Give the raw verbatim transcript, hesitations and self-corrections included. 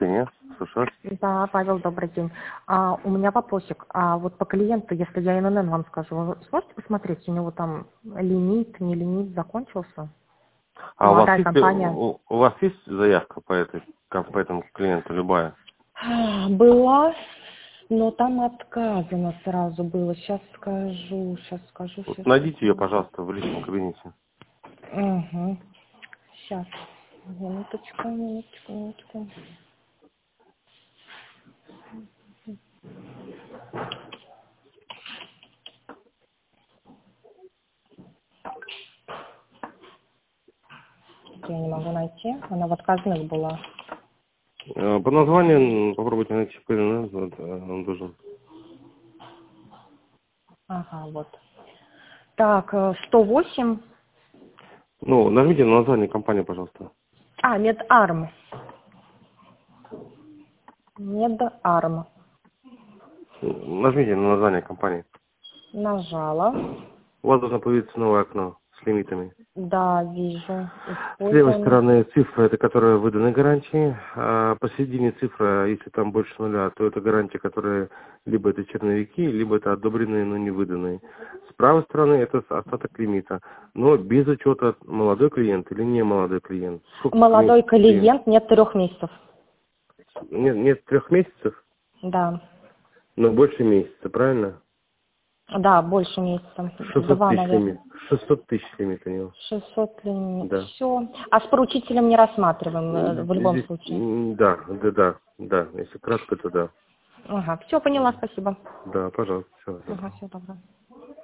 нет? Слушай. Да, Павел, добрый день. А, у меня вопросик. А вот по клиенту, если я эн эн эн вам скажу, вы сможете посмотреть, у него там лимит, не лимит закончился? А у вас, Молодая есть, компания. у, у вас есть заявка по, этой, как по этому клиенту, любая? Была, но там отказано сразу было. Сейчас скажу, сейчас скажу, Вот сейчас. найдите ее, пожалуйста, в личном кабинете. Угу. Сейчас. Минуточку, минуточку, минуточку. Я не могу найти. Она в отказных была. Э, По названию попробуйте найти в эн эн эн, вот, э, он должен. Ага, вот. Так, э, сто восемь. Ну, нажмите на название компании, пожалуйста. А, Медарм. Медарм. Нажмите на название компании. Нажала. У вас должно появиться новое окно с лимитами. Да, вижу. С левой Использование. стороны цифра, это которая выдана гарантии, а посередине цифра, если там больше нуля, то это гарантия, которая либо это черновики, либо это одобренные, но не выданные. С правой стороны это остаток лимита, но без учета молодой клиент или не молодой клиент. Сколько Молодой месяцев клиент? клиент, нет трех месяцев. Нет, нет трех месяцев, Да. но больше месяца, правильно? Да, больше месяца. шестьсот Два, тысяч наверное. лимит. шестьсот тысяч лимит у него. шестьсот лимит. Да. Все. А с поручителем не рассматриваем э, в любом Здесь, случае. м, да, да, да, да. Если кратко, то да. Ага, все, поняла, спасибо. Да, пожалуйста. Всё. Ага, все, добро.